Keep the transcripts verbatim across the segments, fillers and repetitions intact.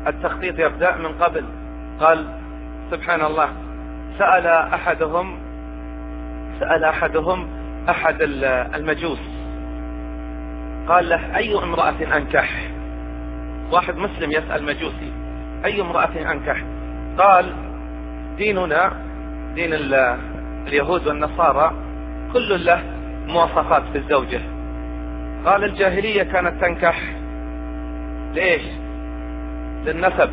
التخطيط يبدأ من قبل. قال سبحان الله، سأل أحدهم سأل أحدهم أحد المجوس، قال له أي امرأة أنكح؟ واحد مسلم يسأل مجوسي أي امرأة أنكح؟ قال ديننا دين اليهود والنصارى كل له مواصفات في الزوجة. قال الجاهلية كانت تنكح ليش؟ للنسب،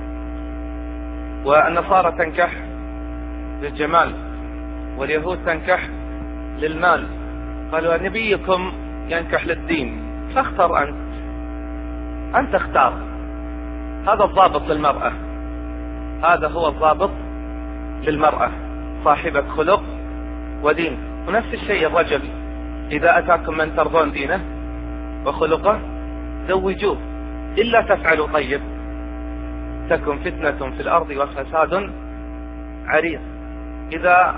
والنصارى تنكح للجمال، واليهود تنكح للمال. قالوا نبيكم ينكح للدين، فاختر أنت أنت اختار. هذا الضابط للمرأة، هذا هو الضابط للمرأة، صاحبة خلق ودين. ونفس الشيء الرجل، إذا أتاكم من ترضون دينه وخلقه زوجوه، إلا تفعلوا طيب تكن فتنة في الأرض وفساد عريض. إذا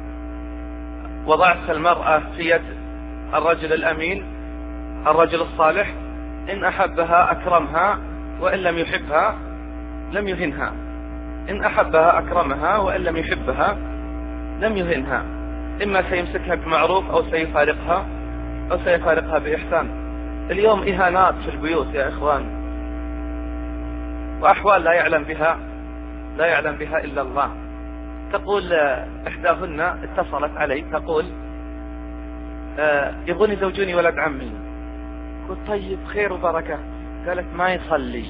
وضعت المرأة في يد الرجل الأمين، الرجل الصالح، إن أحبها أكرمها، وإن لم يحبها لم يهنها. إن أحبها أكرمها، وإن لم يحبها لم يهنها. إما سيمسكها بمعروف أو سيفارقها أو سيفارقها بإحسان. اليوم إهانات في البيوت يا إخوان، وأحوال لا يعلم بها لا يعلم بها إلا الله. تقول إحداهن اتصلت علي تقول آه يبغون يزوجوني ولد عمي. قلت طيب خير وبركة. قالت ما يصلي.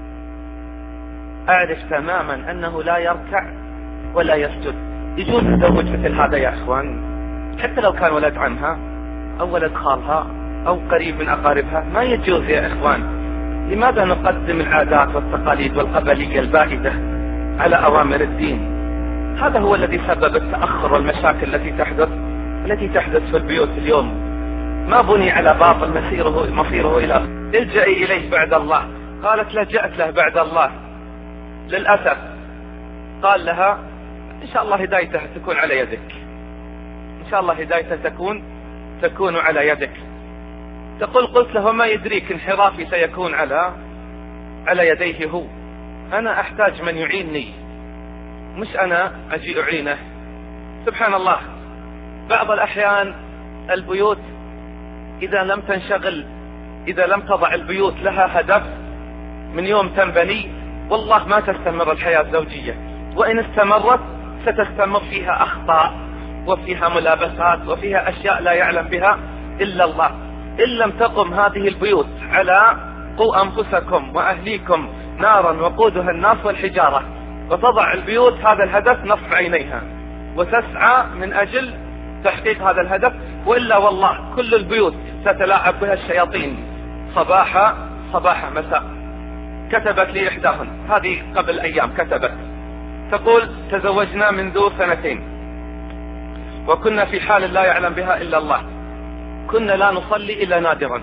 أعرف تماما أنه لا يركع ولا يسجد. يجوز تزوج مثل هذا يا إخوان؟ حتى لو كان ولد عمها أو ولد خالها أو قريب من أقاربها، ما يجوز يا إخوان. لماذا نقدم العادات والتقاليد والقبلية البائدة على أوامر الدين؟ هذا هو الذي سبب التأخر والمشاكل التي تحدث التي تحدث في البيوت اليوم. ما بني على باطل مصيره مصيره إلى الجئي إليه بعد الله. قالت لجأت له بعد الله للأسف. قال لها إن شاء الله هدايته تكون على يدك، إن شاء الله هدايته تكون تكون على يدك. تقول قلت له ما يدريك انحرافي سيكون على على يديه هو. أنا أحتاج من يعينني، مش أنا أجي أعينه. سبحان الله، بعض الأحيان البيوت إذا لم تنشغل، إذا لم تضع البيوت لها هدف من يوم تنبني، والله ما تستمر الحياة الزوجية. وإن استمرت ستستمر فيها أخطاء وفيها ملابسات وفيها أشياء لا يعلم بها إلا الله. إن لم تقم هذه البيوت على قوا أنفسكم وأهليكم نارا وقودها الناس والحجارة، وتضع البيوت هذا الهدف نصب عينيها وتسعى من أجل تحقيق هذا الهدف، وإلا والله كل البيوت ستلاعب بها الشياطين صباح صباح مساء. كتبت لي إحداهن هذه قبل أيام، كتبت تقول تزوجنا منذ سنتين وكنا في حال لا يعلم بها إلا الله. كنا لا نصلي إلا نادرا،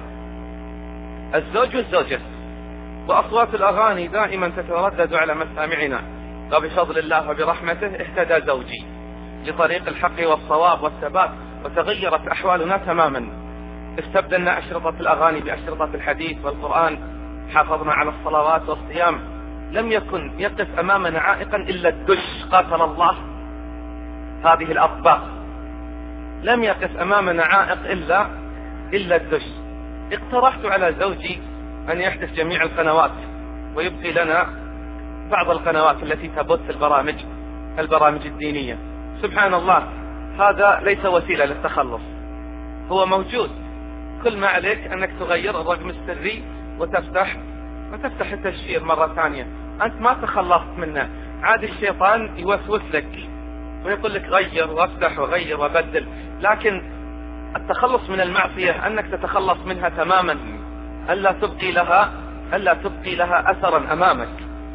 الزوج والزوجة، وأصوات الأغاني دائما تتردد على مسامعنا. وبفضل الله وبرحمته اهتدى زوجي لطريق الحق والصواب والثبات، وتغيرت أحوالنا تماما. استبدلنا أشرطة الأغاني بأشرطة الحديث والقرآن، حافظنا على الصلوات والصيام. لم يكن يقف أمامنا عائقا إلا الدش، قاتل الله هذه الأطباق. لم يقف أمامنا عائق إلا إلا الدش. اقترحت على زوجي أن يحدث جميع القنوات ويبقي لنا بعض القنوات التي تبث البرامج البرامج الدينية. سبحان الله، هذا ليس وسيلة للتخلص، هو موجود. كل ما عليك أنك تغير الرقم السري وتفتح وتفتح التشفير مرة ثانية. أنت ما تخلصت منه، عاد الشيطان يوسوس لك ويقول لك غير وافتح وغير وبدل. لكن التخلص من المعصية أنك تتخلص منها تماما، ألا تبقي لها ألا تبقي لها أثرا أمامك.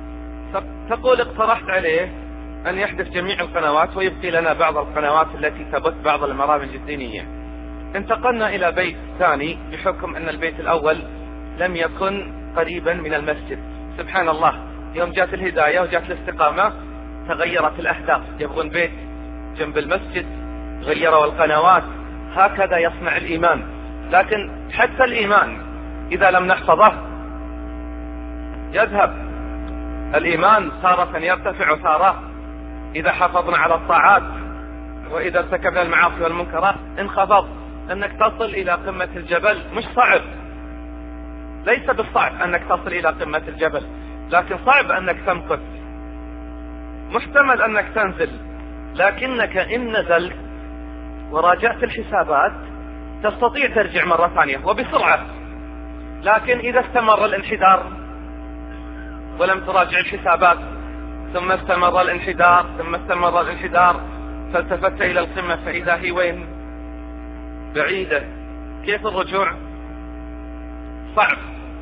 تقول اقترحت عليه أن يحدث جميع القنوات ويبقي لنا بعض القنوات التي تبث بعض البرامج الدينية. انتقلنا إلى بيت ثاني بحكم أن البيت الأول لم يكن قريبا من المسجد. سبحان الله، يوم جاءت الهداية وجاءت الاستقامة تغيرت الأهداف. يبغون بيت جنب المسجد، غيروا القنوات. هكذا يصنع الإيمان. لكن حتى الإيمان إذا لم نحفظه يذهب. الإيمان تارة يرتفع تارة إذا حافظنا على الطاعات، وإذا ارتكبنا المعاصي والمنكرات انخفض. أنك تصل إلى قمة الجبل مش صعب، ليس بالصعب أنك تصل إلى قمة الجبل، لكن صعب أنك تمكث. محتمل أنك تنزل، لكنك إن نزلت وراجعت الحسابات تستطيع ترجع مرة ثانية وبسرعة. لكن إذا استمر الانحدار ولم تراجع الحسابات، ثم استمر الانحدار ثم استمر الانحدار فالتفت إلى القمة فإذا هي وين؟ بعيدة. كيف الرجوع؟ صعب.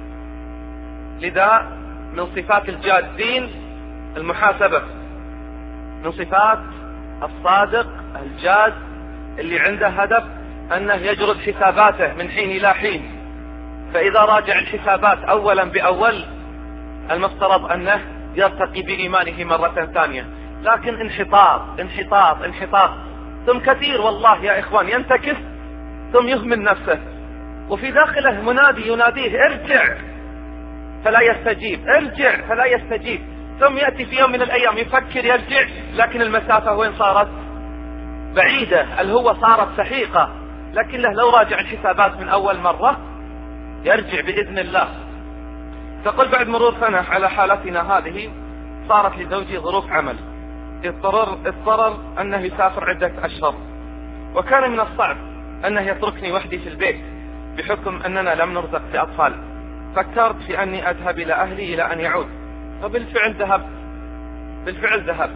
لذا من صفات الجادين المحاسبة، من صفات الصادق الجاد اللي عنده هدف أنه يجرد حساباته من حين إلى حين. فإذا راجع الحسابات أولا بأول المفترض أنه يرتقي بإيمانه مرة ثانية. لكن انحطاط انحطاط انحطاط، ثم كثير والله يا إخوان ينتكس ثم يهمل نفسه، وفي داخله منادي يناديه ارجع فلا يستجيب، ارجع فلا يستجيب. ثم يأتي في يوم من الأيام يفكر يرجع، لكن المسافة وين صارت؟ بعيدة، الهوة صارت سحيقة. لكن له لو راجع الحسابات من أول مرة يرجع بإذن الله. تقول بعد مرور سنة على حالتنا هذه صارت لزوجي ظروف عمل، اضطرر, اضطرر أنه يسافر عدة أشهر، وكان من الصعب أنه يتركني وحدي في البيت بحكم أننا لم نرزق بأطفال. فكرت في أني أذهب إلى أهلي إلى أن يعود، وبالفعل ذهب بالفعل ذهب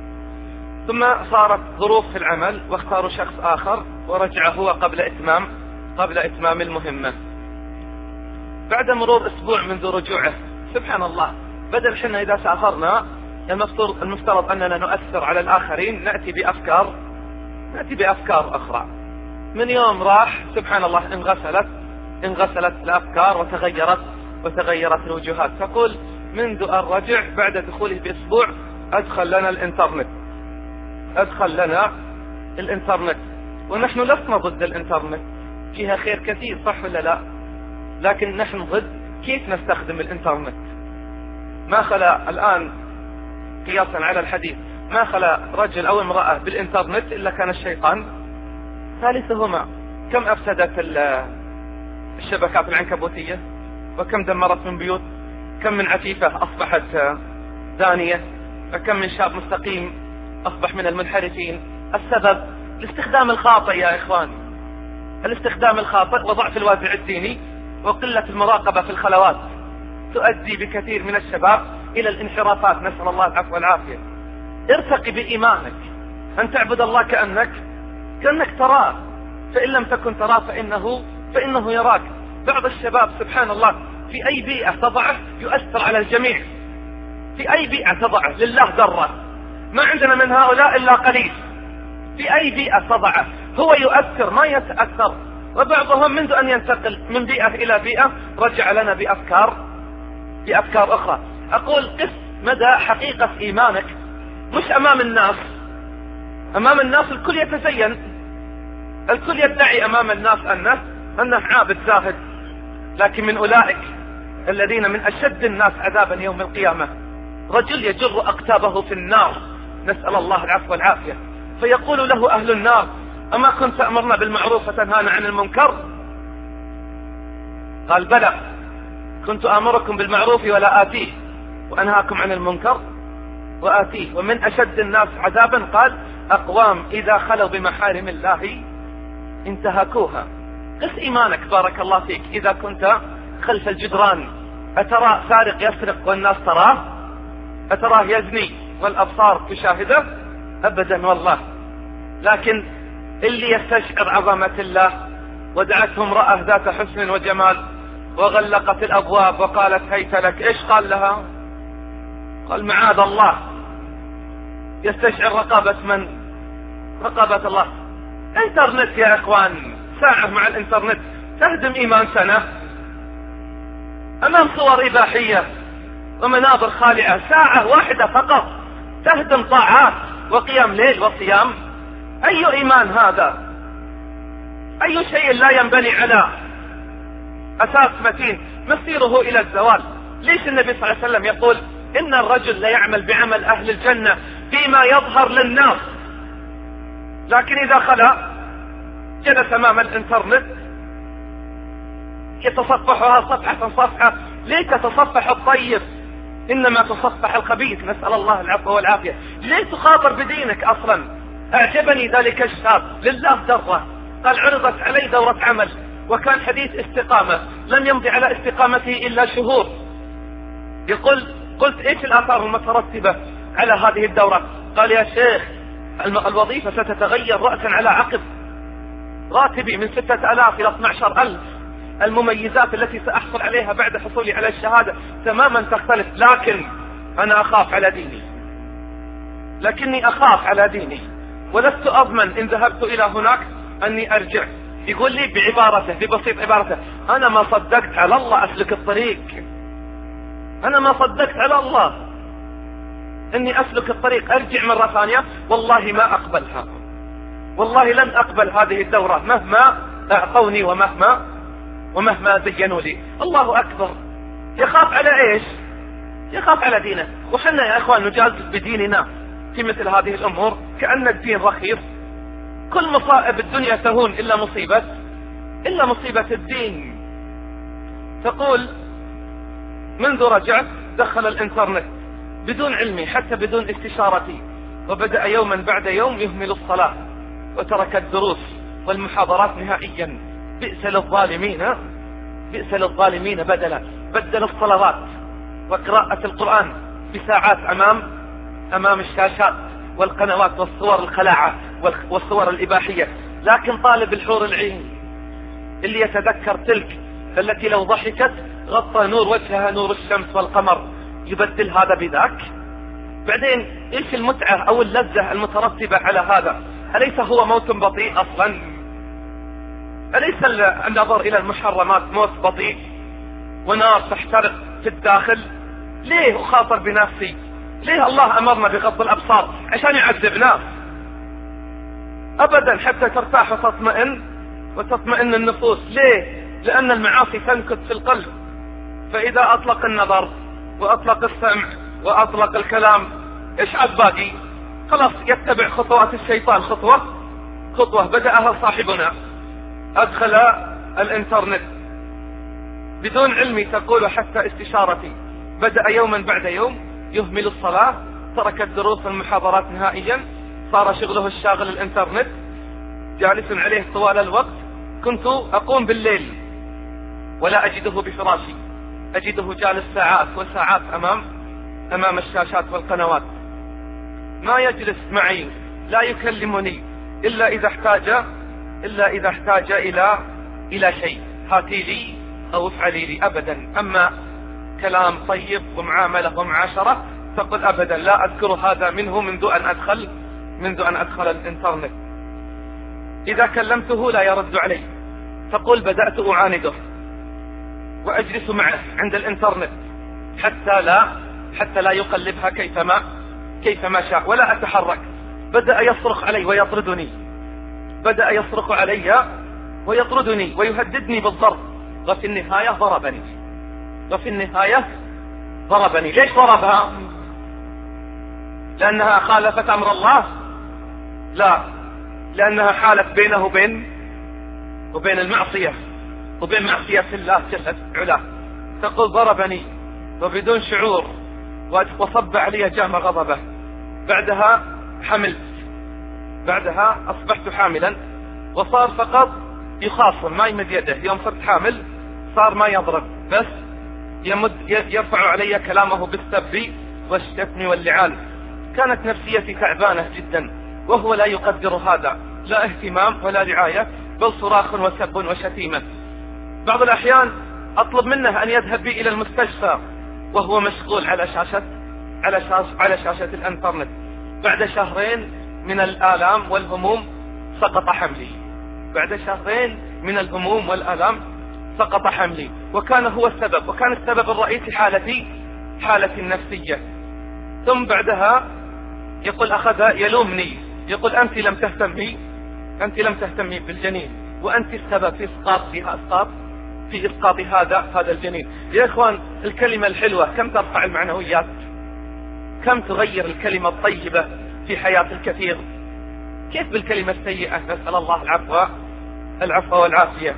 ثم صارت ظروف في العمل واختاروا شخص آخر، ورجع هو قبل إتمام قبل إتمام المهمة. بعد مرور أسبوع منذ رجوعه سبحان الله، بدل حنا إذا سافرنا المفترض, المفترض أننا نؤثر على الآخرين، نأتي بأفكار نأتي بأفكار أخرى. من يوم راح سبحان الله انغسلت انغسلت الأفكار وتغيرت وتغيرت الوجوهات. تقول منذ أن رجع بعد دخوله بأسبوع أدخل لنا الإنترنت أدخل لنا الإنترنت ونحن لسنا ضد الإنترنت، فيها خير كثير صح ولا لا؟ لكن نحن ضد كيف نستخدم الإنترنت. ما خلا الآن قياسا على الحديث ما خلا رجل أو امرأة بالإنترنت إلا كان الشيطان ثالثهما. كم أفسدت الشبكات العنكبوتية، وكم دمرت من بيوت، كم من عفيفة أصبحت زانية، وكم من شاب مستقيم أصبح من المنحرفين. السبب الاستخدام الخاطئ يا إخوان، الاستخدام الخاطئ وضعف الوازع الديني وقلة المراقبة في الخلوات تؤدي بكثير من الشباب إلى الانحرافات، نسأل الله العفو والعافية. ارتقي بإيمانك، أن تعبد الله كأنك كأنك تراه، فإن لم تكن تراه فإنه فإنه يراك. بعض الشباب سبحان الله في أي بيئة تضعه يؤثر على الجميع، في أي بيئة تضعه لله ذرة، ما عندنا من هؤلاء إلا قليل. في أي بيئة تضعه هو يؤثر ما يتأثر. وبعضهم منذ أن ينتقل من بيئة إلى بيئة رجع لنا بأفكار بأفكار أخرى. أقول قس مدى حقيقة إيمانك، مش أمام الناس. أمام الناس الكل يتزين، الكل يدعي أمام الناس أنه أنه عابد زاهد، لكن من أولئك الذين من أشد الناس عذابا يوم القيامة رجل يجر أقتابه في النار، نسأل الله العفو والعافية، فيقول له أهل النار أما كنت تأمرنا بالمعروف وتنهانا عن المنكر؟ قال بلى، كنت آمركم بالمعروف ولا آتيه، وأنهاكم عن المنكر وآتيه. ومن أشد الناس عذابا قال أقوام إذا خلوا بمحارم الله انتهكوها. قس إيمانك بارك الله فيك. إذا كنت خلف الجدران أترى سارق يسرق والناس تراه؟ أتراه يزني والأبصار تشاهده؟ أبدا والله. لكن اللي يستشعر عظمة الله ودعته امرأة ذات حسن وجمال وغلقت الأبواب وقالت هيت لك، إيش قال لها؟ قال معاذ الله. يستشعر رقابة من؟ رقابة الله. انترنت يا اخوان، ساعة مع الانترنت تهدم ايمان سنة. امام صور اباحية ومناظر خالعة ساعة واحدة فقط تهدم طاعات وقيام ليل وصيام. اي ايمان هذا؟ اي شيء لا ينبني على اساس متين مصيره الى الزوال. ليش النبي صلى الله عليه وسلم يقول إن الرجل ليعمل بعمل أهل الجنة فيما يظهر للناس، لكن إذا خلا جلس أمام الإنترنت يتصفحها صفحة صفحة. ليه تتصفح الطيب إنما تصفح الخبيث؟ نسأل الله العفو والعافية. ليه تخاطر بدينك أصلا؟ أعجبني ذلك الشاب لله دره، قال عرضت علي دورة عمل وكان حديث استقامة، لم يمضي على استقامته إلا شهور. يقول قلت إيش الآثار المترتبة على هذه الدورة؟ قال يا شيخ الوظيفة ستتغير رأسا على عقب، راتبي من ستة آلاف إلى اثني عشر ألف، المميزات التي سأحصل عليها بعد حصولي على الشهادة تماما تختلف، لكن أنا أخاف على ديني، لكني أخاف على ديني ولست أضمن إن ذهبت إلى هناك أني أرجع. يقول لي بعبارته ببسيط عبارته: أنا ما صدقت على الله أسلك الطريق، أنا ما صدقت على الله أني أسلك الطريق أرجع مرة ثانية، والله ما أقبلها، والله لن أقبل هذه الدورة مهما أعطوني ومهما ومهما زينوا لي. الله أكبر. يخاف على إيش؟ يخاف على دينه. وحنا يا أخوان نجازف بديننا في مثل هذه الأمور كأن الدين رخيص. كل مصائب الدنيا تهون إلا مصيبة إلا مصيبة الدين. تقول منذ رجعت دخل الإنترنت بدون علمي حتى بدون استشارتي، وبدأ يوما بعد يوم يهمل الصلاة وترك الدروس والمحاضرات نهائيا. بئس للظالمين بئس للظالمين بدلا. بدل الصلوات وقراءة القرآن بساعات أمام أمام الشاشات والقنوات والصور الخلاعة والصور الإباحية. لكن طالب الحور العين اللي يتذكر تلك التي لو ضحكت غطى نور وجهها نور الشمس والقمر، يبدل هذا بذاك. بعدين ايش المتعة او اللذة المترتبة على هذا؟ أليس هو موت بطيء اصلا؟ أليس النظر الى المحرمات موت بطيء ونار تحترق في الداخل؟ ليه اخاطر بنفسي؟ ليه الله امرنا بغض الابصار؟ عشان يعذبنا؟ ابدا، حتى ترتاح وتطمئن وتطمئن النفوس. ليه؟ لان المعاصي تنكت في القلب، فاذا اطلق النظر واطلق السمع واطلق الكلام ايش عاد باقي؟ خلاص يتبع خطوات الشيطان خطوة خطوة بدأها صاحبنا. ادخل الانترنت بدون علمي تقول حتى استشارتي، بدأ يوما بعد يوم يهمل الصلاة، ترك الدروس والمحاضرات نهائيا، صار شغله الشاغل الانترنت، جالس عليه طوال الوقت. كنت اقوم بالليل ولا اجده بفراشي، أجده جالس ساعات وساعات أمام أمام الشاشات والقنوات، ما يجلس معي، لا يكلمني إلا إذا احتاج إلا إذا احتاج إلى إلى شيء، هاتي لي أو افعلي لي. أبدا. أما كلام طيب ومعاملة ومعاشرة تقول أبدا لا أذكر هذا منه منذ أن أدخل منذ أن أدخل الإنترنت. إذا كلمته لا يرد علي، تقول بدأت أعانده وأجلس معه عند الإنترنت حتى لا حتى لا يقلبها كيفما كيفما شاء ولا أتحرك. بدأ يصرخ علي ويطردني، بدأ يصرخ علي ويطردني ويهددني بالضرب، وفي النهاية ضربني وفي النهاية ضربني. ليش ضربها؟ لأنها خالفت أمر الله؟ لا، لأنها حالت بينه وبين وبين المعصية وبين معصية الله جل علاه. تقول ضربني وبدون شعور وصب علي جام غضبه. بعدها حملت، بعدها أصبحت حاملا، وصار فقط يخاصم ما يمد يده. يوم صرت حامل صار ما يضرب، بس يمد يرفع علي كلامه بالسب والشتم واللعان. كانت نفسيتي تعبانة جدا وهو لا يقدر هذا، لا اهتمام ولا رعاية، بل صراخ وسب وشتيمة. بعض الأحيان أطلب منه أن يذهب بي إلى المستشفى وهو مشغول على شاشة على شاشة على شاشة الإنترنت. بعد شهرين من الآلام والهموم سقط حملي، بعد شهرين من الهموم والآلام سقط حملي، وكان هو السبب، وكان السبب الرئيسي حالتي حالتي النفسية. ثم بعدها يقول أخذ يلومني، يقول أنت لم تهتمي أنت لم تهتمي بالجنين، وأنت السبب في إسقاط فيها إسقاط في إسقاط هذا هذا الجنين. يا إخوان الكلمة الحلوة كم ترفع المعنويات، كم تغير الكلمة الطيبة في حياة الكثير. كيف بالكلمة السيئة؟ نسأل الله العفو العفو والعافية.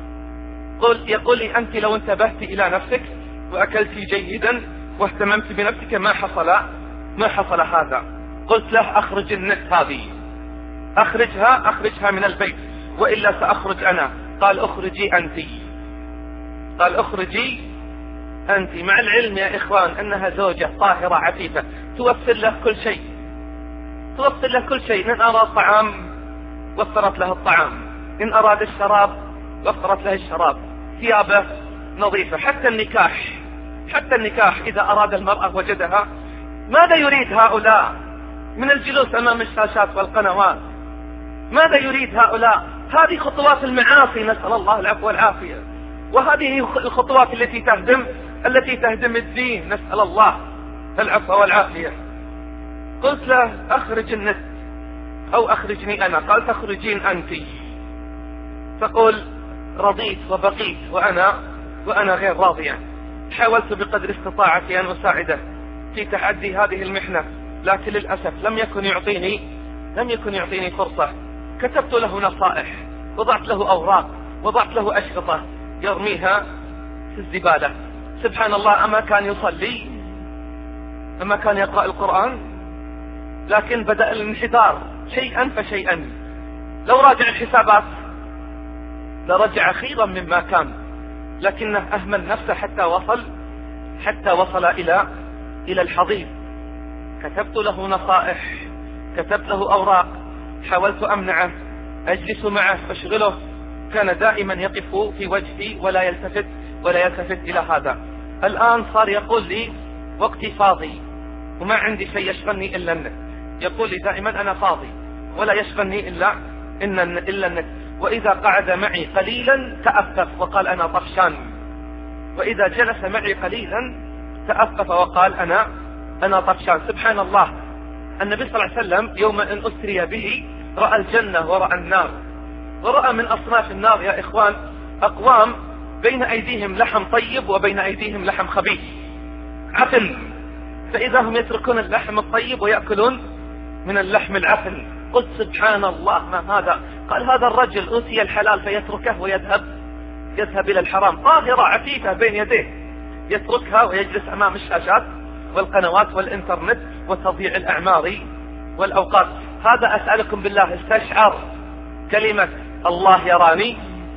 قل يقول لي أنت لو انتبهت إلى نفسك وأكلت جيدا واهتممت بنفسك ما حصل ما حصل هذا. قلت له أخرج النت هذه، أخرجها أخرجها من البيت وإلا سأخرج أنا. قال أخرجي أنت، قال أخرجي أنت، مع العلم يا إخوان أنها زوجة طاهرة عفيفة توفر له كل شيء، توفر له كل شيء. إن أراد طعام وفرت له الطعام، إن أراد الشراب وفرت له الشراب، ثيابه نظيفة، حتى النكاح حتى النكاح إذا أراد المرأة وجدها. ماذا يريد هؤلاء من الجلوس أمام الشاشات والقنوات؟ ماذا يريد هؤلاء؟ هذه خطوات المعاصي، نسأل الله العفو والعافية، وهذه الخطوات التي تهدم التي تهدم الدين، نسأل الله العفو والعافية. قلت له أخرج النت أو أخرجني أنا. قال تخرجين أنت. تقول رضيت وبقيت وأنا وأنا غير راضية. حاولت بقدر استطاعتي أن أساعده في تحدي هذه المحنة، لكن للأسف لم يكن يعطيني لم يكن يعطيني فرصة. كتبت له نصائح، وضعت له أوراق، وضعت له أشرطة يرميها في الزبالة. سبحان الله، أما كان يصلي، أما كان يقرأ القرآن، لكن بدأ الانحدار شيئا فشيئا. لو راجع الحسابات لرجع خيرا مما كان، لكنه أهمل نفسه حتى وصل حتى وصل إلى إلى الحضيض. كتبت له نصائح، كتبت له أوراق، حاولت أمنعه، أجلس معه أشغله، كان دائما يقف في وجهي ولا يلتفت ولا يلتفت إلى هذا. الآن صار يقول لي وقتي فاضي وما عندي شيء يشغلني إلا النت. يقول لي دائما أنا فاضي ولا يشغلني إلا إلا النت. وإذا قعد معي قليلا تأفف وقال أنا طفشان، وإذا جلس معي قليلا تأفف وقال أنا أنا طفشان. سبحان الله، النبي صلى الله عليه وسلم يوم أن أسري به رأى الجنة ورأى النار، ورأى من أصناف النار يا إخوان أقوام بين أيديهم لحم طيب وبين أيديهم لحم خبيث عفن، فإذا هم يتركون اللحم الطيب ويأكلون من اللحم العفن. قلت سبحان الله ما هذا؟ قال هذا الرجل أوتي الحلال فيتركه ويذهب يذهب إلى الحرام. طاهرة عفيفة بين يديه يتركها ويجلس أمام الشاشات والقنوات والإنترنت وتضييع الأعمار والأوقات. هذا أسألكم بالله استشعر كلمة الله يراني؟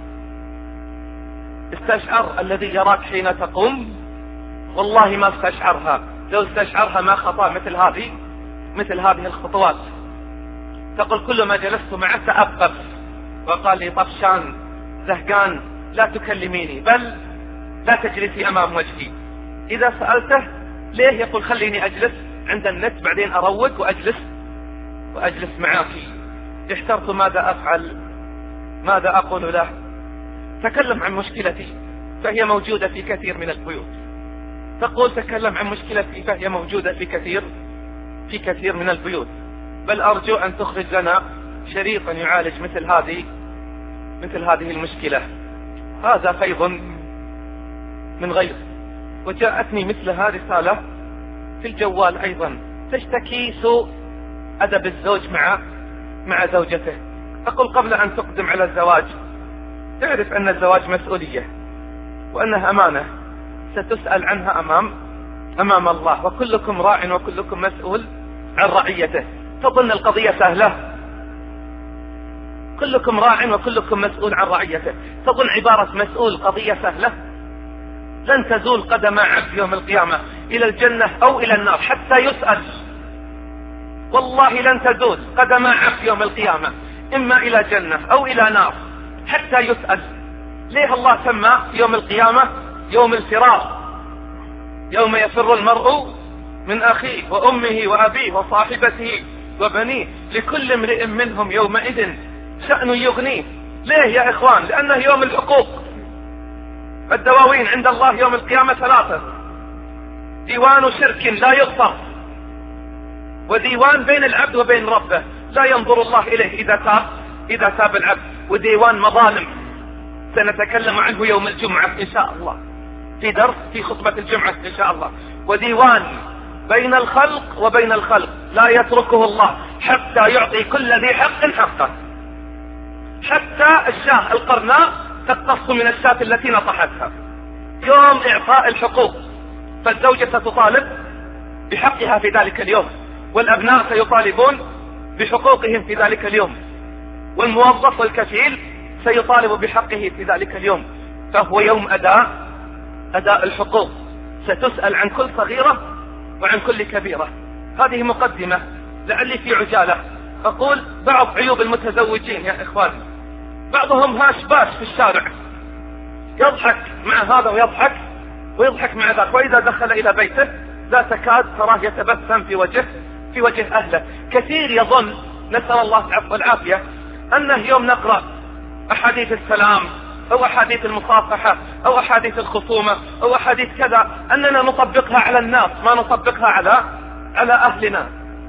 استشعر الذي يراك حين تقوم؟ والله ما استشعرها. لو استشعرها ما خطأ مثل هذه مثل هذه الخطوات. تقول كل ما جلست معه تأفف وقال لي طفشان زهقان لا تكلميني، بل لا تجلسي أمام وجهي. إذا سألته ليه يقول خليني أجلس عند النت بعدين أروق وأجلس وأجلس معاك. احترت ماذا أفعل، ماذا أقول له. تكلم عن مشكلتي فهي موجودة في كثير من البيوت. تقول تكلم عن مشكلتي فهي موجودة في كثير في كثير من البيوت. بل أرجو أن تخرج لنا شريطا يعالج مثل هذه مثل هذه المشكلة. هذا فيض من غير. وجاءتني مثلها رسالة في الجوال أيضا تشتكي سوء أدب الزوج مع مع زوجته. أقول قبل أن تقدم على الزواج تعرف أن الزواج مسؤولية وأنها أمانة ستسأل عنها أمام أمام الله، وكلكم راع وكلكم مسؤول عن رعيته. تظن القضية سهلة؟ كلكم راع وكلكم مسؤول عن رعيته. تظن عبارة مسؤول قضية سهلة؟ لن تزول قدم عبد يوم القيامة إلى الجنة أو إلى النار حتى يسأل. والله لن تزول قدم عبد يوم القيامة إما إلى جنة أو إلى نار حتى يسأل. ليه الله سمى يوم القيامة يوم الفرار؟ يوم يفر المرء من أخيه وأمه وأبيه وصاحبته وبنيه لكل امرئ منهم يومئذ شأن يغنيه. ليه يا إخوان؟ لأنه يوم الحقوق. الدواوين عند الله يوم القيامة ثلاثة: ديوان شرك لا يغفر، وديوان بين العبد وبين ربه لا ينظر الله إليه إذا تاب إذا تاب العبد، وديوان مظالم سنتكلم عنه يوم الجمعة إن شاء الله في درس في خطبة الجمعة إن شاء الله، وديوان بين الخلق وبين الخلق لا يتركه الله حتى يعطي كل ذي حق حقه. حتى الشاة القرناء تقتص من الشاة التي نطحتها. يوم إعطاء الحقوق، فالزوجة ستطالب بحقها في ذلك اليوم، والأبناء سيطالبون بحقوقهم في ذلك اليوم، والموظف والكفيل سيطالب بحقه في ذلك اليوم. فهو يوم أداء أداء الحقوق، ستسأل عن كل صغيرة وعن كل كبيرة. هذه مقدمة لعلي في عجالة أقول بعض عيوب المتزوجين يا إخواني. بعضهم هاش باش في الشارع، يضحك مع هذا ويضحك ويضحك مع ذاك، وإذا دخل إلى بيته لا تكاد تراه يتبسم في وجه في وجه أهله. كثير يظن، نسأل الله العفو والعافية، أنه يوم نقرأ أحاديث السلام أو أحاديث المصافحة أو أحاديث الخصومة أو أحاديث كذا أننا نطبقها على الناس، ما نطبقها على على أهلنا.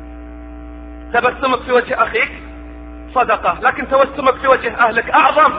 تبسمك في وجه أخيك صدقة، لكن تبسمك في وجه أهلك أعظم.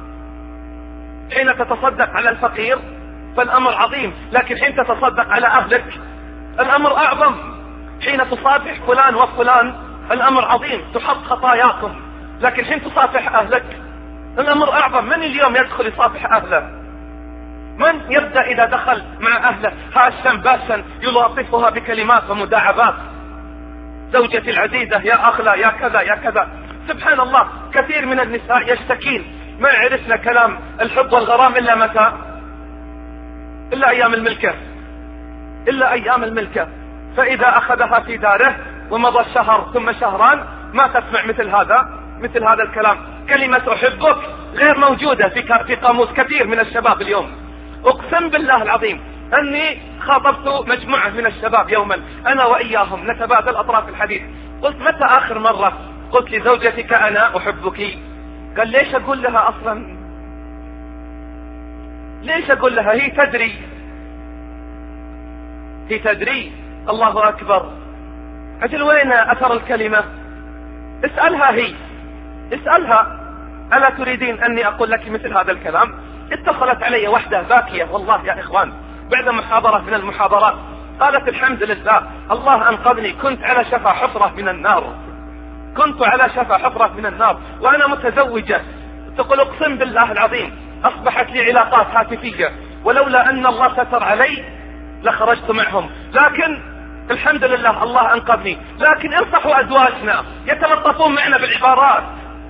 حين تتصدق على الفقير فالأمر عظيم، لكن حين تتصدق على أهلك الأمر أعظم. حين تصافح فلان وفلان الأمر عظيم، تحط خطاياكم، لكن حين تصافح أهلك الأمر أعظم. من اليوم يدخل يصافح أهله؟ من يبدأ إذا دخل مع أهله هاشا باشا يلاطفها بكلمات ومداعبات؟ زوجتي العزيزة، يا أخلا، يا كذا يا كذا. سبحان الله، كثير من النساء يشتكين ما عرفنا كلام الحب والغرام إلا متى؟ إلا أيام الملكة، إلا أيام الملكة. فإذا أخذها في داره ومضى شهر ثم شهران ما تسمع مثل هذا مثل هذا الكلام. كلمة أحبك غير موجودة في في قاموس كثير من الشباب اليوم. أقسم بالله العظيم أني خاطبت مجموعة من الشباب يوما أنا وإياهم نتبادل أطراف الحديث. قلت متى آخر مرة قلت لزوجتك أنا أحبك؟ قال ليش أقول لها أصلا؟ ليش أقول لها؟ هي تدري هي تدري الله أكبر. أجل وين أثر الكلمة؟ اسألها هي، اسألها ألا تريدين أني أقول لك مثل هذا الكلام؟ اتصلت علي وحدة باكية والله يا إخوان بعد محاضرة من المحاضرات، قالت الحمد لله الله أنقذني، كنت على شفا حفرة من النار، كنت على شفا حفرة من النار وأنا متزوجة. تقول أقسم بالله العظيم أصبحت لي علاقات هاتفية ولولا أن الله ستر علي لخرجت معهم، لكن الحمد لله الله أنقذني. لكن انصحوا أزواجنا يتلطفون معنا بالعبارات.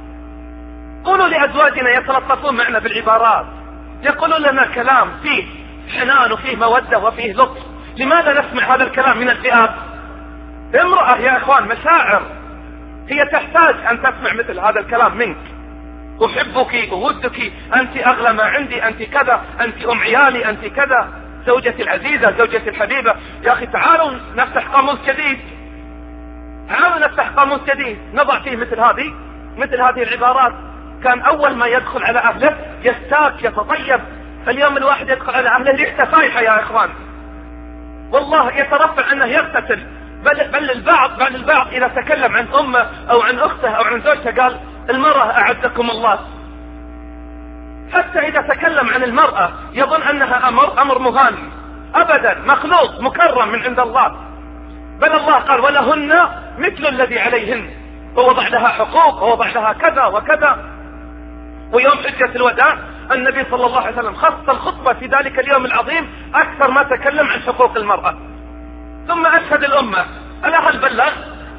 قولوا لأزواجنا يتلطفون معنا بالعبارات، يقولون لنا كلام فيه حنان وفيه مودة وفيه لطف. لماذا نسمع هذا الكلام من الفئات؟ امرأة يا إخوان مشاعر، هي تحتاج أن تسمع مثل هذا الكلام منك. أحبك، أودك، أنت أغلى ما عندي، أنت كذا، أنت أم عيالي، أنت كذا، زوجتي العزيزة، زوجتي الحبيبة. يا أخي تعالوا نفتح قاموس جديد، تعالوا نفتح قاموس جديد نضع فيه مثل هذه مثل هذه العبارات. كان أول ما يدخل على أهله يستاك يتطيب، اليوم الواحد يدخل على أهله ريحته فايحة يا إخوان، والله يترفع أنه يغتسل. بل, بل البعض بل البعض إذا تكلم عن أمه أو عن أخته أو عن زوجته قال المرأة أعزكم الله. حتى إذا تكلم عن المرأة يظن أنها أمر أمر مهان، أبدا، مخلوق مكرم من عند الله. بل الله قال ولهن مثل الذي عليهن، ووضع لها حقوق ووضع لها كذا وكذا. ويوم حجة الوداع النبي صلى الله عليه وسلم خص الخطبة في ذلك اليوم العظيم أكثر ما تكلم عن حقوق المرأة. ثم أشهد الأمة، ألا هل بلغ؟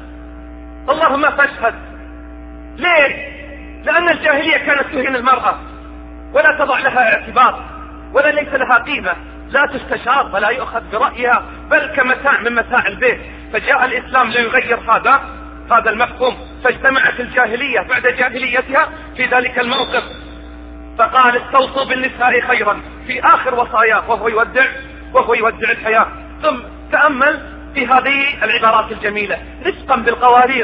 اللهم فاشهد. ليه؟ لأن الجاهلية كانت تهين المرأة ولا تضع لها اعتبار ولا ليس لها قيمة، لا تستشار ولا يؤخذ برأيها، بل كمتاع من متاع البيت. فجاء الإسلام ليغير هذا هذا المفهوم، فاجتمعت الجاهلية بعد جاهليتها في ذلك الموقف، فقال استوصوا بالنساء خيرا في آخر وصاياه وهو يودع وهو يودع الحياة. ثم تأمل في هذه العبارات الجميلة، رفقا بالقوارير.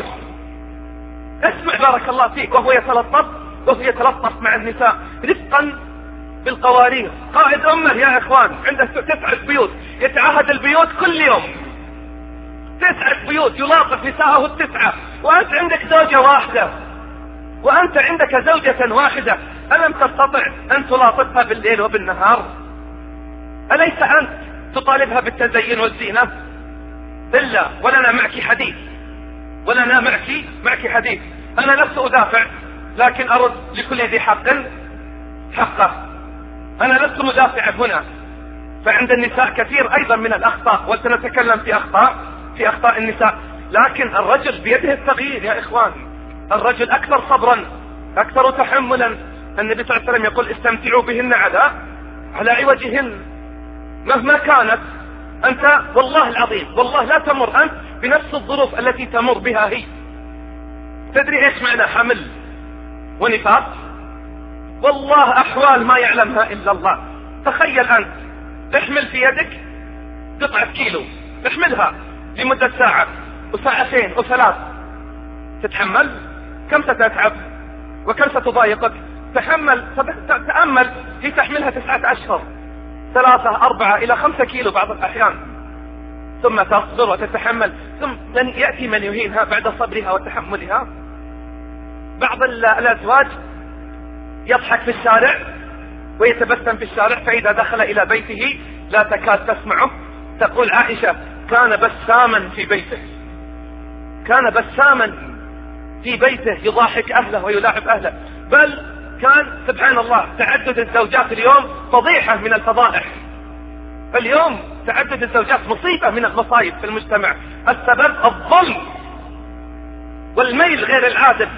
اسمع بارك الله فيك، وهو يتلطف وهو يتلطف مع النساء رفقا بالقوارير. قائد أمه يا إخوان عنده تسعة بيوت، يتعهد البيوت كل يوم، تسعة بيوت يلاطف نساءه التسعة، وأنت عندك زوجة واحدة، وأنت عندك زوجة واحدة، ألم تستطع أن تلاطفها بالليل وبالنهار؟ أليس أنت تطالبها بالتزين والزينة؟ إلا ولنا معك حديث، ولنا معك معك حديث. أنا لست أدافع، لكن أرد لكل ذي حق حقه. أنا لست مدافعا هنا، فعند النساء كثير أيضا من الأخطاء، وسنتكلم في أخطاء في أخطاء النساء، لكن الرجل بيده التغيير يا إخوان. الرجل أكثر صبرا، أكثر تحملا. النبي صلى الله عليه وسلم يقول استمتعوا بهن على على عوجهن مهما كانت. أنت والله العظيم والله لا تمر أنت بنفس الظروف التي تمر بها هي. تدري إيش معنى حمل ونفاق؟ والله أحوال ما يعلمها إلا الله. تخيل أنت تحمل في يدك قطعة كيلو، تحملها لمدة ساعة وساعتين وثلاث، تتحمل؟ كم ستتعب وكم ستضايقك؟ تحمل، تأمل في تحملها تسعة أشهر، ثلاثة أربعة إلى خمسة كيلو بعض الأحيان، ثم تصبر وتتحمل، ثم يأتي من يهينها بعد صبرها وتحملها. بعض الأزواج يضحك في الشارع ويتبسم في الشارع، فإذا دخل إلى بيته لا تكاد تسمعه. تقول عائشة كان بساما في بيته، كان بساما في بيته يضاحك أهله ويلاعب أهله. بل كان سبحان الله تعدد الزوجات اليوم فضيحة من الفضائح. اليوم تعدد الزوجات مصيبة من المصايب في المجتمع. السبب الظلم والميل غير العادل.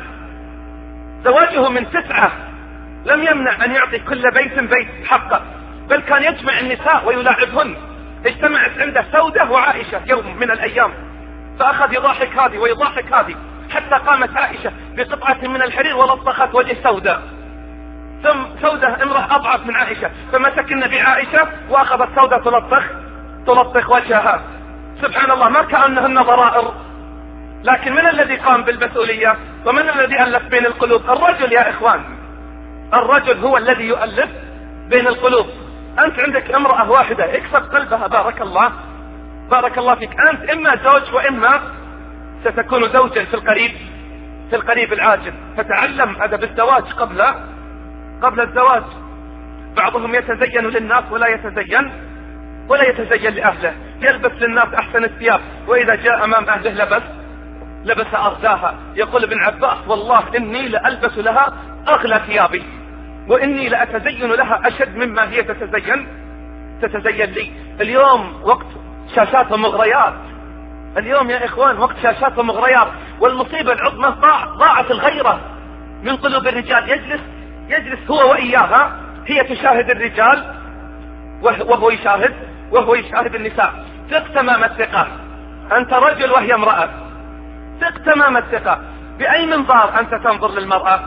زواجه من تسعة لم يمنع أن يعطي كل بيت بيت حقه، بل كان يجمع النساء ويلاعبهن. اجتمعت عنده سودة وعائشة يوم من الأيام، فأخذ يضاحك هذه ويضاحك هذه، حتى قامت عائشة بقطعة من الحرير ولصقت وجه سودة. ثم سودة امرأة أضعف من عائشة، فمسك النبي عائشة وأخذت سودة تلطخ تلطخ وجهها. سبحان الله، ما كأنهن ضرائر. لكن من الذي قام بالمسؤولية ومن الذي ألف بين القلوب؟ الرجل يا إخوان، الرجل هو الذي يؤلف بين القلوب. أنت عندك امرأة واحدة اكسب قلبها، بارك الله بارك الله فيك. أنت إما زوج وإما ستكون زوجا في القريب في القريب العاجل. فتعلم أدب الزواج قبل قبل الزواج. بعضهم يتزين للناس ولا يتزين ولا يتزين لأهله، يلبس للناس أحسن الثياب، وإذا جاء أمام أهله لبس لبس أرداها. يقول ابن عباس والله إني لألبس لها أغلى ثيابي، وإني لأتزين لها أشد مما هي تتزين تتزين لي. اليوم وقت شاشات ومغريات، اليوم يا إخوان وقت شاشات ومغريات. والمصيبة العظمى ضاع ضاعت الغيرة من قلوب الرجال. يجلس يجلس هو وإياها، هي تشاهد الرجال وهو يشاهد وهو يشاهد النساء. ثق تمام الثقة، أنت رجل وهي امرأة، ثق تمام الثقة. بأي منظار أنت تنظر للمرأة؟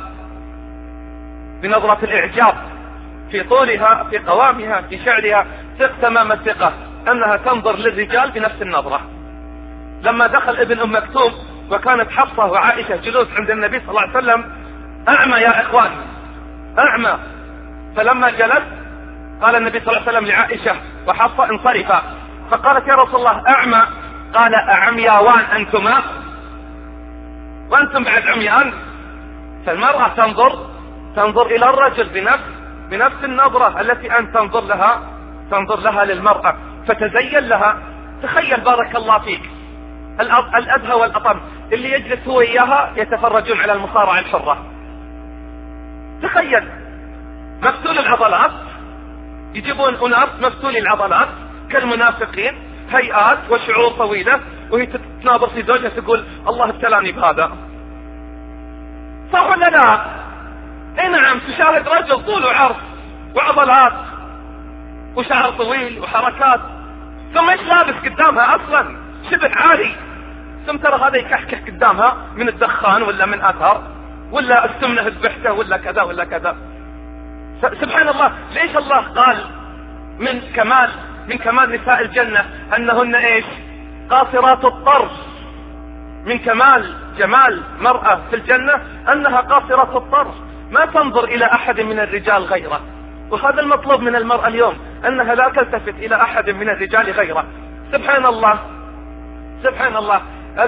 بنظرة الإعجاب في طولها، في قوامها، في شعرها. ثق تمام الثقة أنها تنظر للرجال بنفس النظرة. لما دخل ابن أم مكتوم وكانت حفصة وعائشة جلوس عند النبي صلى الله عليه وسلم، أعمى يا إخوان، أعمى. فلما جلس قال النبي صلى الله عليه وسلم لعائشة وحفصة انصرفا، فقالت يا رسول الله أعمى، قال أعمياوان أنتما وأنتم بعد عميان. فالمرأة تنظر تنظر إلى الرجل بنفس بنفس النظرة التي أنت تنظر لها تنظر لها للمرأة، فتزين لها. تخيل بارك الله فيك الأدهى والأطم اللي يجلس هو إياها يتفرجون على المصارعة الحرة. تخيل مفتول العضلات، يجيبون أناس مفتولي العضلات كالمنافقين، هيئات وشعور طويلة، وهي تتناظر في زوجها تقول الله ابتلاني بهذا. صح ولا لا؟ اي نعم. تشاهد رجل طول وعرض وعضلات وشعر طويل وحركات، ثم ايش لابس قدامها اصلا؟ شبه عالي. ثم ترى هذا يكحكح قدامها من الدخان ولا من اثر ولا السمنة ذبحته ولا كذا ولا كذا. سبحان الله. ليش الله قال من كمال من كمال نساء الجنة انهن ايش؟ قاصرات الطرف. من كمال جمال مرأة في الجنة انها قاصرات الطرف، ما تنظر الى احد من الرجال غيره. وهذا المطلوب من المرأة اليوم، انها لا تلتفت الى احد من الرجال غيره. سبحان الله سبحان الله.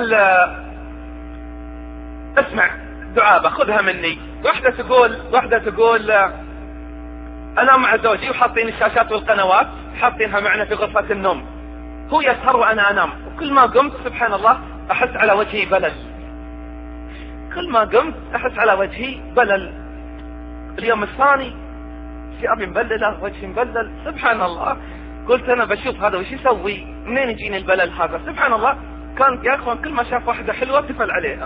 اسمع دعابة خذها مني. واحدة تقول واحدة تقول انا مع زوجي وحاطين الشاشات والقنوات حاطينها معنا في غرفة النوم، هو يسهر وأنا أنام، وكل ما قمت سبحان الله أحس على وجهي بلل، كل ما قمت أحس على وجهي بلل. اليوم الثاني ثيابي مبللة، وجهي مبلل، سبحان الله. قلت أنا بشوف هذا وش يسوي، منين يجيني البلل هذا؟ سبحان الله. كان يا أخوان كل ما شاف واحدة حلوة تفل عليها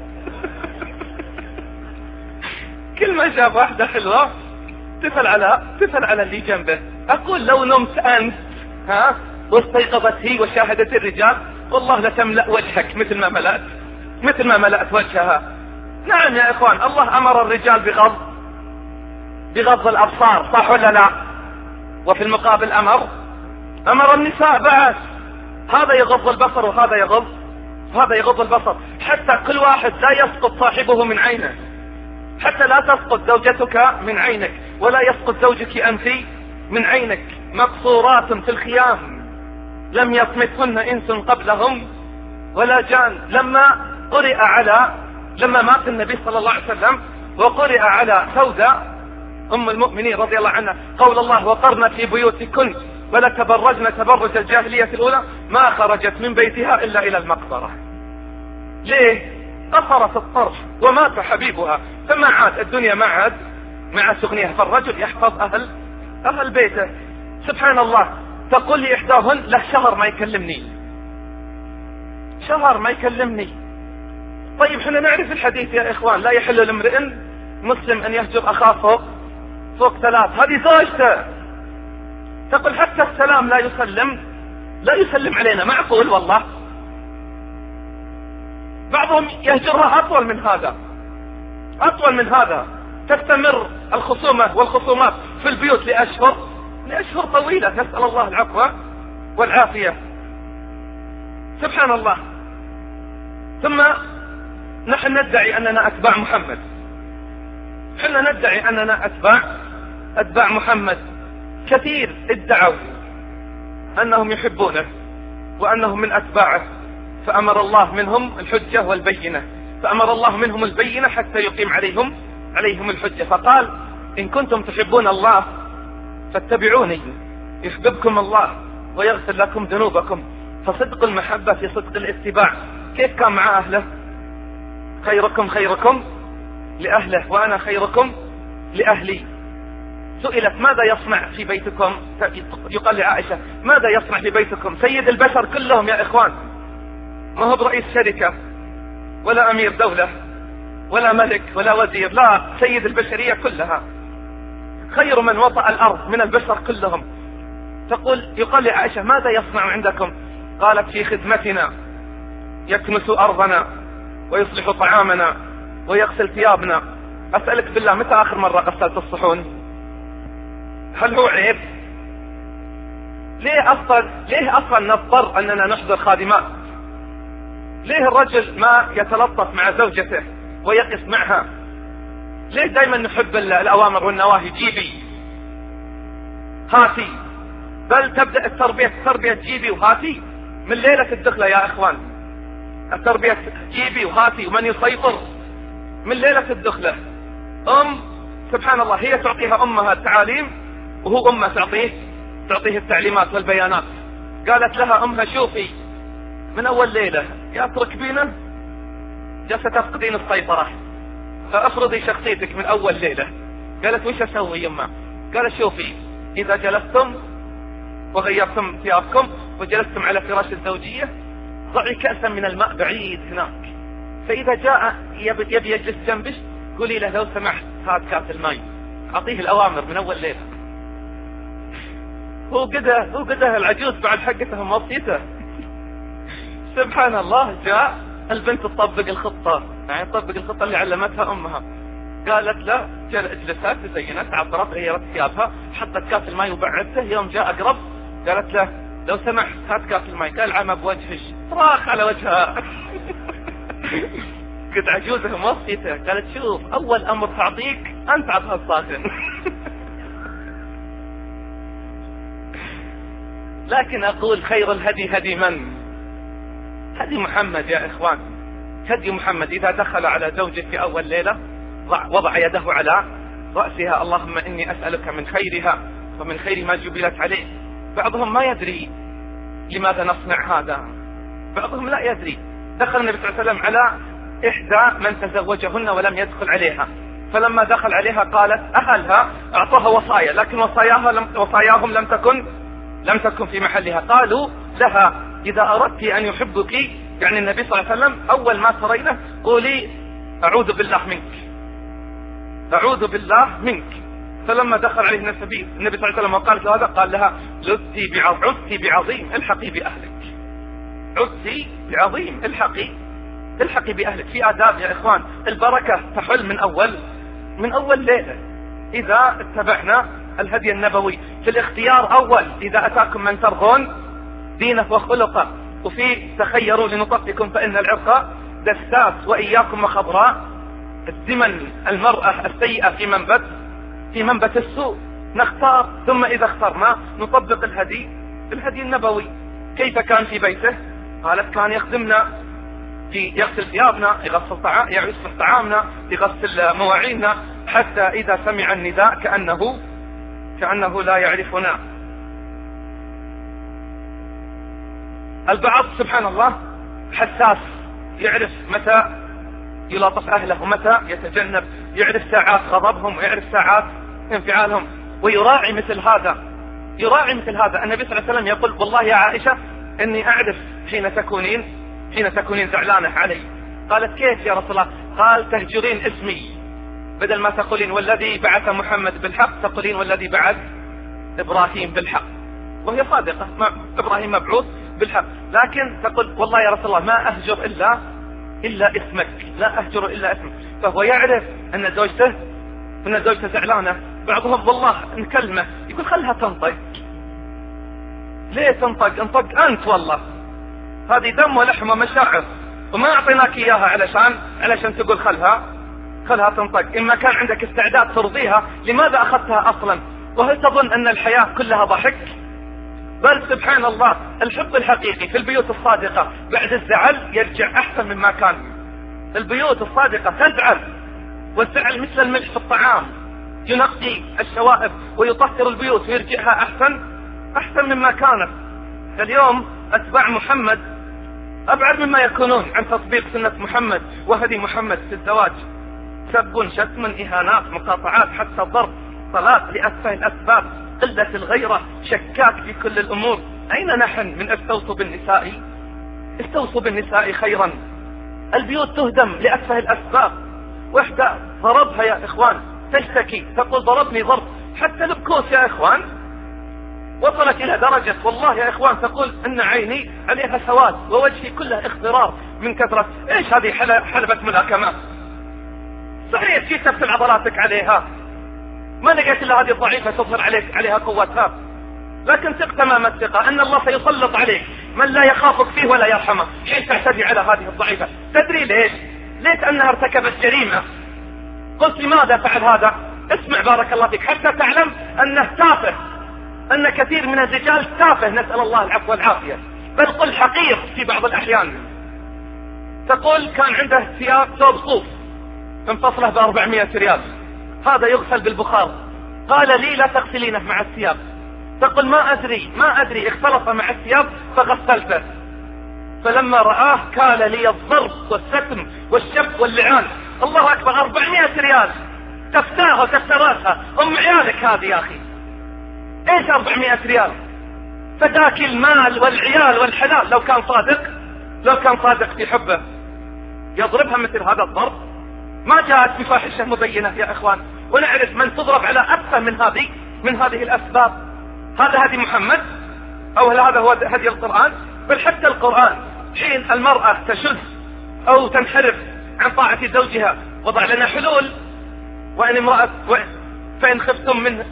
كل ما شاف واحدة حلوة تفل على تفل على اللي جنبه. أقول لو نمت أنت ها واستيقظت هي وشاهدت الرجال، والله لتملأ وجهك مثل ما ملأت مثل ما ملأت وجهها. نعم يا إخوان، الله أمر الرجال بغض بغض الأبصار، صح ولا لا؟ وفي المقابل أمر أمر النساء بعد، هذا يغض البصر وهذا يغض هذا يغض البصر، حتى كل واحد لا يسقط صاحبه من عينه، حتى لا تسقط زوجتك من عينك، ولا يسقط زوجك أنت من عينك. مقصورات في الخيام لم يطمثهن إنس قبلهم ولا جان. لما قرئ على لما مات النبي صلى الله عليه وسلم وقرئ على سودة أم المؤمنين رضي الله عنها قول الله وقرن في بيوتكن ولا تبرجن تبرج الجاهلية الأولى، ما خرجت من بيتها إلا إلى المقبرة. ليه؟ قصرت الطرف ومات حبيبها، فما عاد الدنيا ما عاد مع سغنيها، فالرجل يحفظ أهل أهل بيته. سبحان الله. تقول لي إحداهن له شهر ما يكلمني، شهر ما يكلمني. طيب احنا نعرف الحديث يا إخوان، لا يحل لامرئ مسلم أن يهجر أخاه فوق فوق ثلاث. هذه زوجته تقول حتى السلام لا يسلم لا يسلم علينا، معقول والله؟ بعضهم يهجرها أطول من هذا أطول من هذا تستمر الخصومة والخصومات في البيوت لأشهر لأشهر طويلة، نسأل الله العفو والعافية. سبحان الله. ثم نحن ندعي أننا أتباع محمد، حنا ندعي أننا أتباع أتباع محمد. كثير ادعوا أنهم يحبونه وأنهم من أتباعه، فأمر الله منهم الحجة والبينة، فأمر الله منهم البينة حتى يقيم عليهم عليهم الحجة، فقال إن كنتم تحبون الله فاتبعوني يحببكم الله ويغفر لكم ذنوبكم. فصدق المحبة في صدق الاتباع. كيف كان مع أهله؟ خيركم خيركم لأهله وأنا خيركم لأهلي. سئلت ماذا يصنع في بيتكم؟ يقال لعائشة ماذا يصنع في بيتكم؟ سيد البشر كلهم يا إخوان، ما هو برئيس شركة ولا أمير دولة ولا ملك ولا وزير، لا، سيد البشرية كلها، خير من وطأ الأرض من البشر كلهم. تقول يقال لعائشة ماذا يصنع عندكم؟ قالت في خدمتنا يكنس أرضنا ويصلح طعامنا ويغسل ثيابنا. أسألك بالله متى آخر مرة غسلت الصحون؟ هل هو عيب؟ ليه أصلا ليه أصلا نضطر أننا نحضر خادمات؟ ليه الرجل ما يتلطف مع زوجته ويقف معها؟ ليه دايما نحب الأوامر والنواهي؟ جيبي هاتي، بل تبدأ التربية التربية جيبي وهاتي من ليلة الدخلة يا إخوان. التربية جيبي وهاتي، ومن يسيطر من ليلة الدخلة. أم سبحان الله هي تعطيها أمها التعاليم وهو أمها تعطيه تعطيه التعليمات والبيانات. قالت لها أمها شوفي من أول ليلة يا تركبينه جالسة تفقدين السيطرة، فأفرضي شخصيتك من أول ليلة. قالت وش أسوي يما؟ قالت شوفي إذا جلستم وغيرتم ثيابكم وجلستم على فراش الزوجية ضعي كأسا من الماء بعيد هناك، فإذا جاء يبي يجلس جنبش قولي له لو سمحت هات كاس الماء. أعطيه الأوامر من أول ليلة. هو قده هو قده العجوز بعد حقته موصيته. سبحان الله. جاء البنت تطبق الخطة، يعني تطبق الخطة اللي علمتها أمها. قالت له اجلسات تزينت عطرت غيرت ثيابها حطت كاس الماء وبعدته. يوم جاء أقرب قالت له لو سمحت هات كاس الماء. قال عمى بوجهش، صراخ على وجهها. كنت عجوزة موصيته. قالت شوف أول أمر تعطيك أنت عطها الصاخن. لكن أقول خير الهدي هدي من؟ هدي محمد يا إخوان. هدي محمد. إذا دخل على زوجه في أول ليلة وضع يده على رأسها اللهم إني أسألك من خيرها ومن خير ما جبلت عليه. بعضهم ما يدري لماذا نصنع هذا؟ بعضهم لا يدري. دخل النبي صلى الله عليه وسلم على إحدى من تزوجهن ولم يدخل عليها، فلما دخل عليها قالت أهلها أعطوها وصايا، لكن وصاياها لم وصاياهم لم تكن لم تكن في محلها. قالوا لها إذا أردت أن يحبك، يعني النبي صلى الله عليه وسلم، أول ما ترينه قولي أعوذ بالله منك، أعوذ بالله منك. فلما دخل عليه النبي النبي صلى الله عليه وسلم وقال هذا، قال لها عدتي عدتي بعظيم الحقي بأهلك، عدتي بعظيم الحقي الحقي بأهلك. في آداب يا إخوان، البركة تحل من أول من أول ليلة إذا اتبعنا الهدي النبوي. في الاختيار أول، إذا أتاكم من ترضون دينه وخلقه، وفي تخيروا لنطفكم فإن العرق دساس وإياكم وخضراء الزمن المرأة السيئة في منبت في منبت السوء. نختار، ثم إذا اخترنا نطبق الهدي الهدي النبوي. كيف كان في بيته؟ قالت كان يخدمنا في يغسل ثيابنا، يغسل طعام، يصلح طعامنا، يغسل مواعيننا، حتى إذا سمع النداء كأنه كأنه لا يعرفنا. البعض سبحان الله حساس، يعرف متى يلاطف أهله ومتى يتجنب، يعرف ساعات غضبهم ويعرف ساعات انفعالهم، ويراعي مثل هذا يراعي مثل هذا. النبي صلى الله عليه وسلم يقول والله يا عائشة إني أعرف حين تكونين حين تكونين زعلانة علي. قالت كيف يا رسول الله؟ قال تهجرين اسمي، بدل ما تقولين والذي بعث محمد بالحق تقولين والذي بعث إبراهيم بالحق، وهي صادقة، إبراهيم مبعوث بالحق، لكن تقول والله يا رسول الله ما أهجر إلا إلا اسمك، لا أهجر إلا اسمك. فهو يعرف أن زوجته أن زوجته زعلانة. بعضهم والله نكلمه يقول خلها تنطق. ليه تنطق؟ انطق أنت، والله هذه دم ولحم ومشاعر، وما أعطيناك إياها علشان علشان تقول خلها خلها تنطق. إما كان عندك استعداد ترضيها، لماذا أخذتها أصلا؟ وهل تظن أن الحياة كلها ضحك؟ بل سبحان الله الحب الحقيقي في البيوت الصادقة بعد الزعل يرجع أحسن مما كان. البيوت الصادقة تزعل، والزعل مثل الملح في الطعام، ينقي الشوائب ويطهر البيوت ويرجعها أحسن أحسن مما كانت. اليوم أتباع محمد أبعد مما يكونون عن تطبيق سنة محمد وهدي محمد في الزواج. سب، شتم، إهانات، مقاطعات، حتى ضرب، طلاق لأسفه الأسباب، قلة الغيرة، شكاك في كل الأمور. أين نحن من استوصوا بالنساء استوصوا بالنساء خيرا؟ البيوت تهدم لأسفه الأسباب. وحدة ضربها يا إخوان تشتكي تقول ضربني ضرب، حتى البكوس يا إخوان وصلت إلى درجة والله يا إخوان تقول إن عيني عليها سواد ووجهي كله اخضرار من كثرة. إيش هذه حلبة ملاكمة؟ صحيح كشفت عضلاتك عليها، ما لقيت إلا هذه الضعيفة تظهر عليك عليها قوتها، لكن ثق تمام الثقة أن الله سيسلط عليك من لا يخافك فيه ولا يرحمك حين تعتدي على هذه الضعيفة. تدري ليش؟ ليش أنها ارتكبت جريمة. قلت لماذا فعل هذا؟ اسمع بارك الله فيك حتى تعلم أنه تافه، أن كثير من الرجال تافه، نسأل الله العفو والعافية، بل قل حقير في بعض الأحيان. تقول كان عنده ثياب ثوب صوف انفصله بأربعمائة ريال، هذا يغسل بالبخار. قال لي لا تغسلينه مع الثياب. تقول ما أدري ما أدري اختلط مع الثياب فغسلته. فلما رآه قال لي الضرب والستم والشب واللعان. الله أكبر، أربعمائة ريال تفتاها وتفتراسها أم عيالك هذه يا أخي. إيش أربعمائة ريال؟ فداك المال والعيال والحلال. لو كان صادق لو كان صادق في حبه يضربها مثل هذا الضرب. ما جاءت بفاحشة مبينة يا إخوان، ونعرف من تضرب على أكثر من هذه من هذه الأسباب. هذا هدي محمد أو هذا هو هدي القرآن؟ بل حتى القرآن حين المرأة تشذ أو تنحرف عن طاعة زوجها وضع لنا حلول. وإن امرأة فإن خفتم منه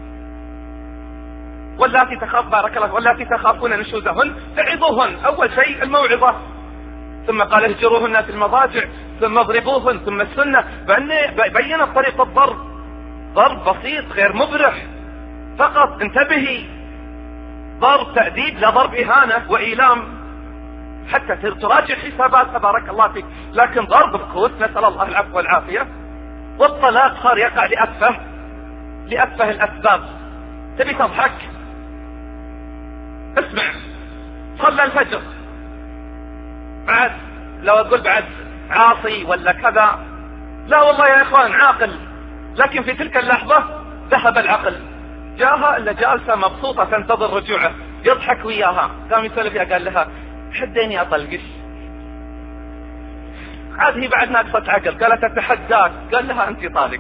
واللاتي تخاف بارك الله واللاتي تخافون نشوزهن فعظوهن. أول شيء الموعظة، ثم قال اهجروهن في المضاجع، ثم اضربوهن، ثم السنة. بين طريقة الضرب، ضرب بسيط غير مبرح فقط، انتبهي، ضرب تأديب لا ضرب إهانة وإيلام حتى تراجع حساباتها بارك الله فيك. لكن ضرب بكوس نسأل الله العفو والعافية. والطلاق صار يقع لأتفه لأتفه الأسباب. تبي تضحك؟ اسمع، صلى الفجر، بعد لو أقول بعد عاصي ولا كذا، لا والله يا إخوان عاقل، لكن في تلك اللحظة ذهب العقل، جاءها إلا جالسة مبسوطة تنتظر رجوعه، يضحك وياها، قام يسولف فيها، قال لها حديني أطلقش. عاد هي بعد ناقصة عقل، قالت أتحداك، قال لها أنت طالق.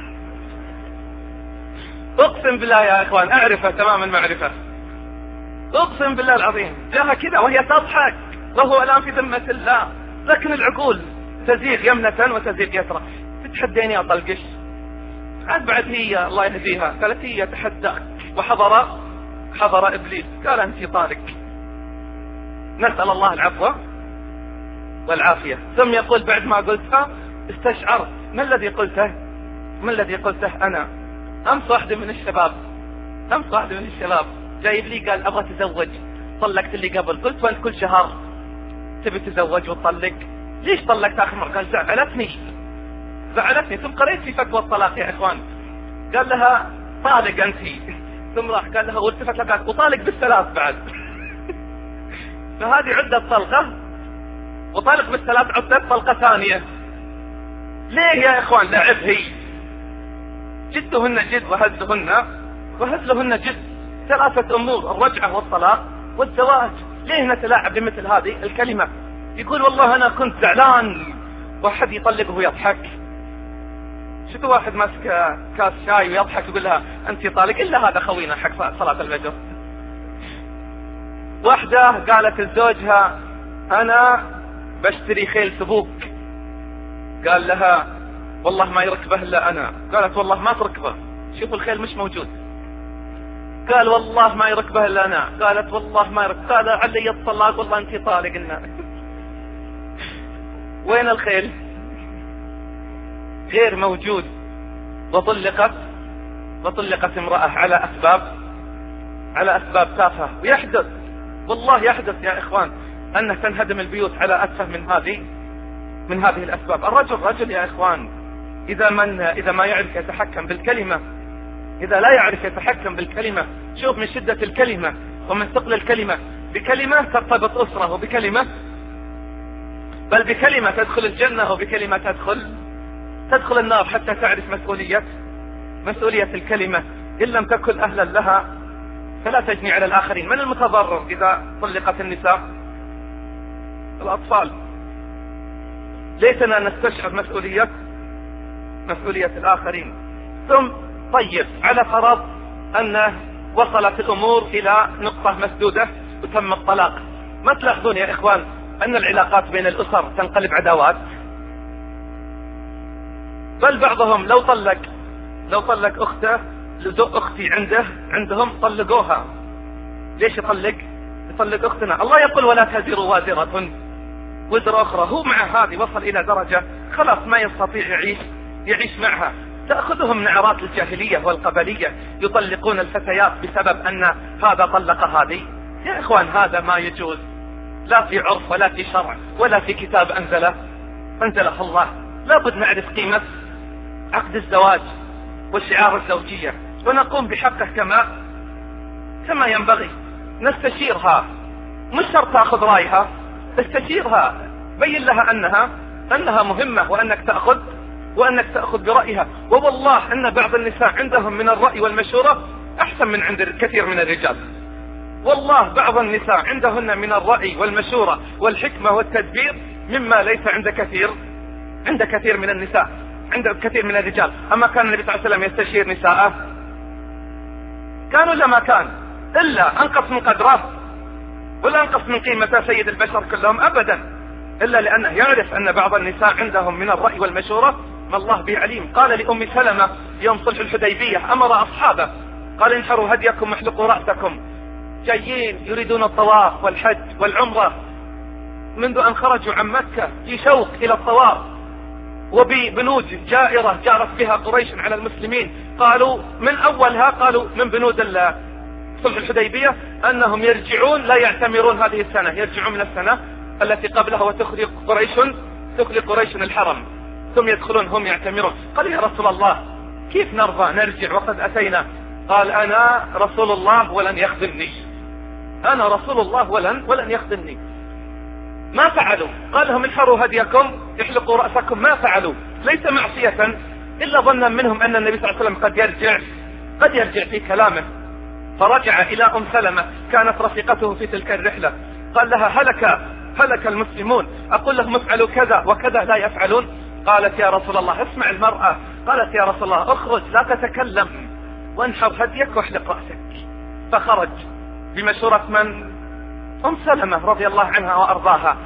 أقسم بالله يا إخوان أعرفه تمام المعرفة، أقسم بالله العظيم، جاءها كذا وهي تضحك وهو الآن في ذمة الله، لكن العقول تزيغ يمنة وتزيغ يسرى. تتحديني أطلقش؟ عاد بعد هي الله يهديها قالت هي تحداك، وحضر حضر إبليس قال أنت طالق. نسأل الله العفو والعافية. ثم يقول بعد ما قلتها استشعرت ما الذي قلته ما الذي قلته أنا. أمس واحدة من الشباب أمس واحدة من الشباب جايب لي قال أبغى تزوج، طلقت اللي قبل. قلت وانت كل شهر تبي تزوج وتطلق؟ ليش طلقت آخر مرة؟ قال زعلتني زعلتني ثم قريت في فتوى الطلاق يا إخوان، قال لها طالق أنت. ثم راح قال لها والتفت لها قال وطالق بالثلاث بعد. فهذه عدة طلقة، وطالق بالثلاث عدة طلقة ثانية. ليه يا إخوان؟ لعب هي، جدهن جد وهزلهن وهزلهن جد. ثلاثة أمور: الرجعة والطلاق والزواج. ليه نتلاعب بمثل هذه الكلمة؟ يقول والله أنا كنت زعلان، واحد يطلقه ويضحك. شفتوا واحد ماسك كاس شاي ويضحك يقول لها أنت طالق؟ إلا هذا خوينا حق صلاة الفجر. واحدة قالت لزوجها أنا بشتري خيل سبوك، قال لها والله ما يركبه إلا أنا. قالت والله ما تركبه، شوفوا الخيل مش موجود. قال والله ما يركبه إلا أنا. قالت والله ما يركب. قال علي يتصلاق، والله أنت طالق لنا. وين الخيل؟ غير موجود. وطلقت وطلقت امرأة على أسباب على أسباب تافهة. ويحدث والله يحدث يا إخوان أنه تنهدم البيوت على أتفه من هذه من هذه الأسباب. الرجل رجل يا إخوان، إذا من إذا ما يعرف يتحكم بالكلمة، إذا لا يعرف يتحكم بالكلمة، شوف من شدة الكلمة ومن ثقل الكلمة، بكلمة ترتبط أسرة، وبكلمة بل بكلمة تدخل الجنة، وبكلمة تدخل تدخل النار، حتى تعرف مسؤولية مسؤولية الكلمة. إن لم تكن أهلا لها فلا تجني على الآخرين. من المتضرر إذا طلقت النساء؟ الأطفال. ليتنا نستشعر مسؤولية مسؤولية الآخرين. ثم طيب، على فرض أن وصلت الأمور إلى نقطة مسدودة وتم الطلاق، ما تلاحظون يا إخوان أن العلاقات بين الأسر تنقلب عداوات؟ بل بعضهم لو طلق لو طلق أخته، أختي عنده عندهم طلقوها. ليش يطلق؟ يطلق أختنا. الله يقول ولا تزر وازرة وزر أخرى. هو مع هذه وصل إلى درجة خلاص ما يستطيع يعيش يعيش معها. تأخذهم نعرات الجاهلية والقبلية، يطلقون الفتيات بسبب أن هذا طلق هذه. يا إخوان هذا ما يجوز، لا في عرف ولا في شرع ولا في كتاب أنزله أنزله الله. لابد نعرف قيمة عقد الزواج وشعار الزوجية، ونقوم بحقه كما كما ينبغي. نستشيرها، مش شرط تأخذ رأيها، استشيرها، بين لها أنها أنها مهمة، وأنك تأخذ وأنك تأخذ برأيها. ووالله أن بعض النساء عندهم من الرأي والمشورة أحسن من عند كثير من الرجال. والله بعض النساء عندهن من الرأي والمشورة والحكمة والتدبير مما ليس عند كثير عند كثير من النساء، عند كثير من الرجال. أما كان النبي صلى الله عليه وسلم يستشير نساءه؟ كان ولا ما كان؟ إلا أنقص من قدره ولا أنقص من قيمة سيد البشر كلهم أبدا، إلا لأنه يعرف أن بعض النساء عندهم من الرأي والمشورة ما الله به عليم. قال لأم سلمة يوم صلح الحديبية، أمر أصحابه قال انحروا هديكم واحلقوا رأسكم، جايين يريدون الطواف والحج والعمرة منذ أن خرجوا عن مكة في شوق إلى الطواف، وببنود جائرة جارت بها قريش على المسلمين. قالوا من أولها قالوا من بنود صلح الحديبية أنهم يرجعون لا يعتمرون هذه السنة، يرجعون من السنة التي قبلها وتخرج قريش تخرج قريش الحرم، ثم يدخلون هم يعتمرون. قال يا رسول الله كيف نرضى نرجع وقد أتينا؟ قال أنا رسول الله ولن يخذلني، أنا رسول الله ولن ولن يخدمني. ما فعلوا، قال لهم انحروا هديكم احلقوا رأسكم، ما فعلوا، ليس معصية إلا ظنا منهم أن النبي صلى الله عليه وسلم قد يرجع قد يرجع في كلامه. فرجع إلى أم سلمة كانت رفيقته في تلك الرحلة، قال لها هلك هلك المسلمون، أقول لهم افعلوا كذا وكذا لا يفعلون. قالت يا رسول الله اسمع المرأة، قالت يا رسول الله اخرج لا تتكلم وانحر هديك واحلق رأسك. فخرج بمشورة من؟ أم سلمة رضي الله عنها وأرضاها.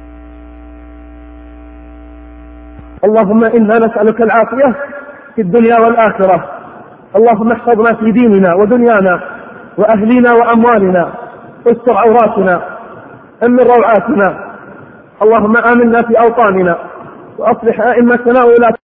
اللهم إنا نسألك العافية في الدنيا والآخرة. اللهم احفظنا في ديننا ودنيانا وأهلنا وأموالنا، استر عوراتنا، أمن روعاتنا. اللهم آمنا في أوطاننا وأصلح أئمتنا وولاة